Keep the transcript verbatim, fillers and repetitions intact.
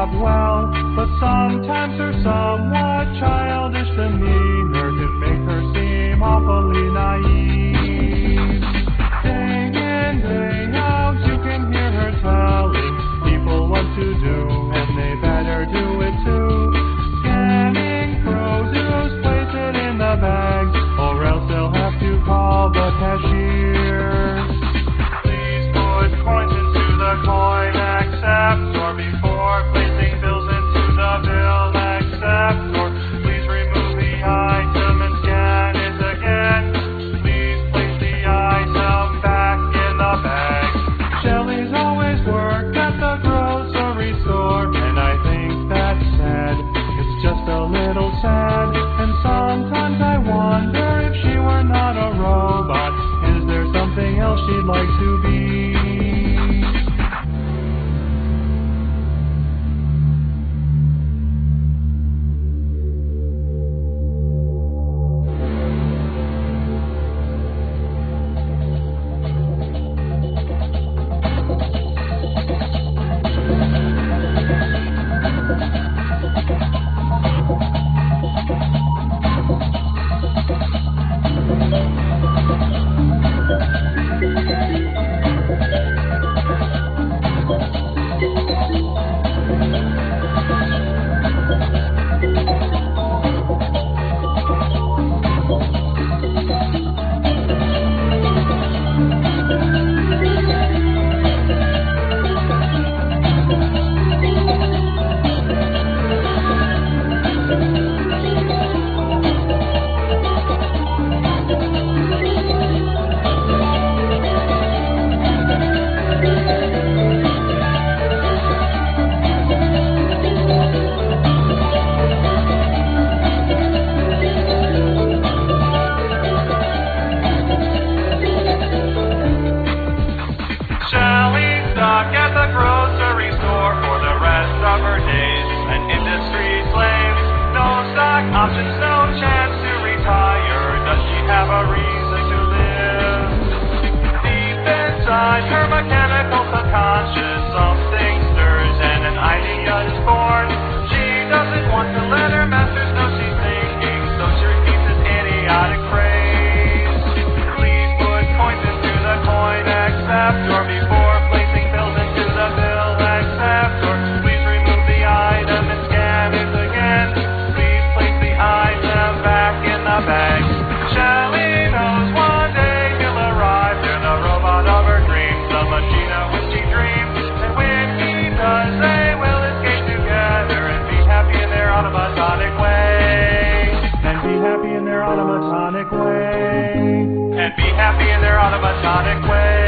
job well, but sometimes her somewhat childish demeanor can make her seem awfully naive. Day in, day out, you can hear her telling people what to do, and they better do it too. Scanning produce, place it in the bags, or else they'll have to call the cashiers. Please put coins into the coin acceptor before placing bills into the bill acceptor. Please remove the item and scan it again. Please place the item back in the bag. Shelley's always worked at the grocery store, and I think that's sad. It's just a little sad, and sometimes I wonder if she were not a robot, is there something else she'd like to be? Options, no chance to retire. Does she have a reason to live? Deep inside her mechanical subconscious, something stirs and an idea is born. She doesn't want to let her masters know she's thinking, so she repeats this idiotic phrase. Please put coins into the coin acceptor before placing bills into the bill acceptor. Please remove the item and scan it again. Item back in the bag. Shelley knows one day he'll arrive in the robot of her dreams, the machine of which she dreams. And when he does, they will escape together and be happy in their automatonic way. And be happy in their automatonic way. And be happy in their automatonic way.